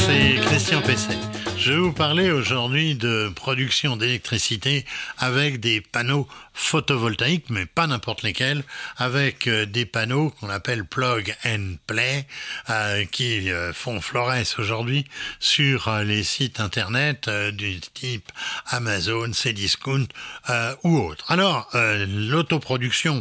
c'est Christian Pesset. Je vais vous parler aujourd'hui de production d'électricité avec des panneaux photovoltaïques, mais pas n'importe lesquels, avec des panneaux qu'on appelle plug and play, qui font florès aujourd'hui sur les sites internet du type Amazon, Cdiscount ou autres. Alors, l'autoproduction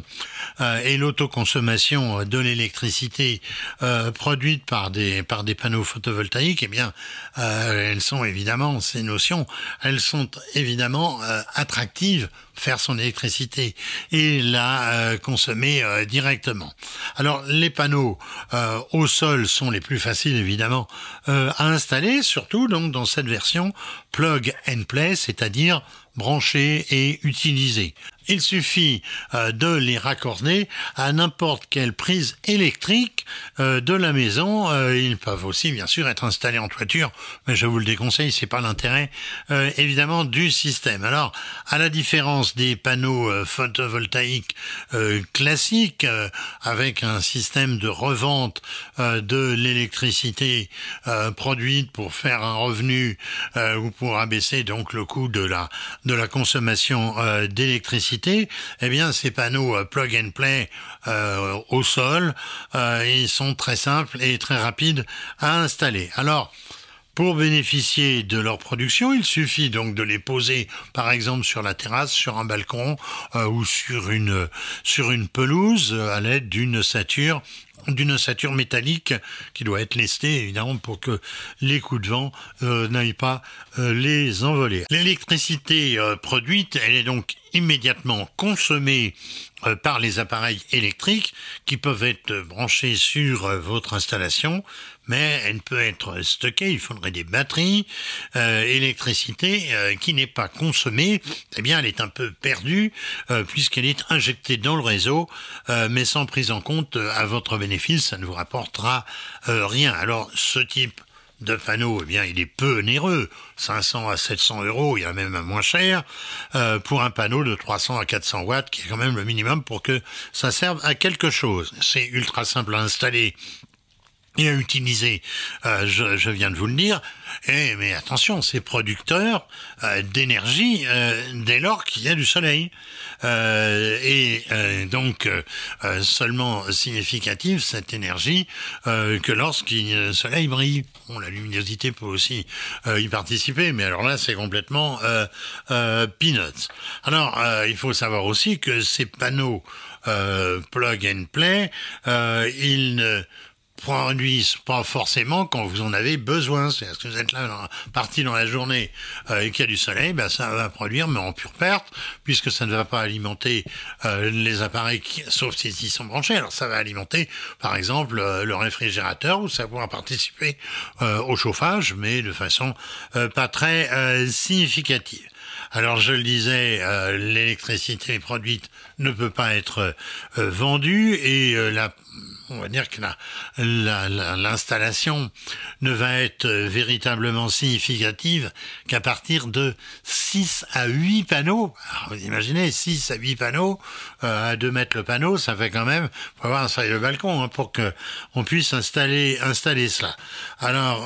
et l'autoconsommation de l'électricité produite par des panneaux photovoltaïques, eh bien, elles sont évidemment, ces notions, elles sont évidemment attractives, faire son électricité et la consommer directement. Alors, les panneaux au sol sont les plus faciles, évidemment, à installer, surtout donc dans cette version plug and play, c'est-à-dire brancher et utiliser. Il suffit de les raccorder à n'importe quelle prise électrique de la maison. Ils peuvent aussi, bien sûr, être installés en toiture, mais je vous le déconseille, c'est pas l'intérêt, évidemment, du système. Alors, à la différence des panneaux photovoltaïques classiques, avec un système de revente de l'électricité produite pour faire un revenu ou pour abaisser donc le coût de la consommation d'électricité, eh bien, ces panneaux plug and play au sol, ils sont très simples et très rapides à installer. Alors, pour bénéficier de leur production, il suffit donc de les poser, par exemple, sur la terrasse, sur un balcon ou sur une pelouse à l'aide d'une ossature métallique qui doit être lestée, évidemment, pour que les coups de vent n'aillent pas les envoler. L'électricité produite, elle est donc immédiatement consommée par les appareils électriques qui peuvent être branchés sur votre installation, mais elle peut être stockée, il faudrait des batteries. Électricité qui n'est pas consommée, eh bien elle est un peu perdue puisqu'elle est injectée dans le réseau, mais sans prise en compte à votre bénéfice, ça ne vous rapportera rien. Alors ce type de panneau, eh bien, il est peu onéreux, 500 à 700 euros, il y a même moins cher, pour un panneau de 300 à 400 watts, qui est quand même le minimum pour que ça serve à quelque chose. C'est ultra simple à installer et à utiliser, je viens de vous le dire, mais attention, c'est producteur d'énergie dès lors qu'il y a du soleil, donc seulement significative cette énergie que lorsqu'il soleil brille. Bon, la luminosité peut aussi y participer, mais alors là c'est complètement peanuts. Alors il faut savoir aussi que ces panneaux plug and play, ils ne produisent pas forcément quand vous en avez besoin. C'est-à-dire que vous êtes là parti dans la journée et qu'il y a du soleil, ben ça va produire, mais en pure perte, puisque ça ne va pas alimenter les appareils, sauf s'ils sont branchés. Alors ça va alimenter, par exemple, le réfrigérateur, où ça pourra participer au chauffage, mais de façon pas très significative. Alors je le disais, l'électricité produite ne peut pas être vendue et on va dire que l'installation ne va être véritablement significative qu'à partir de 6 à 8 panneaux. Alors vous imaginez, 6 à 8 panneaux, à 2 mètres le panneau, ça fait quand même, faut avoir un seuil de balcon pour que on puisse installer cela. Alors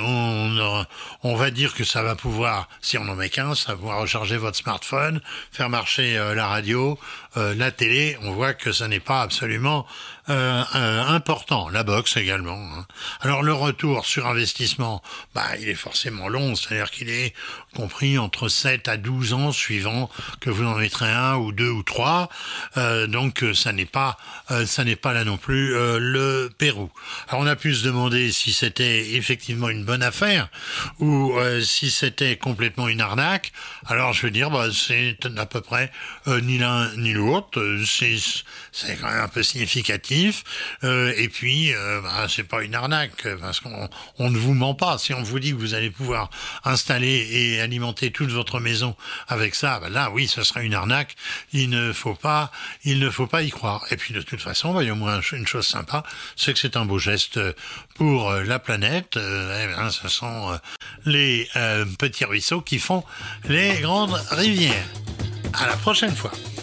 on va dire que ça va pouvoir, si on en met qu'un, ça va pouvoir recharger votre smartphone, faire marcher la radio, la télé. On voit que ça n'est pas absolument important, la box également. Alors le retour sur investissement, il est forcément long, c'est-à-dire qu'il est compris entre 7 à 12 ans suivant que vous en mettrez un ou deux ou trois, donc ça n'est pas là non plus le Pérou. Alors on a pu se demander si c'était effectivement une bonne affaire ou si c'était complètement une arnaque. Alors je veux dire, c'est à peu près ni l'un ni l'autre, c'est quand même un peu significatif, et puis c'est pas une arnaque parce qu'on ne vous ment pas. Si on vous dit que vous allez pouvoir installer et alimenter toute votre maison avec ça, là oui, ce sera une arnaque. Il ne faut pas y croire. Et puis de toute façon, il y a au moins une chose sympa, c'est que c'est un beau geste pour la planète. Ce sont les petits ruisseaux qui font les grandes rivières. À la prochaine fois.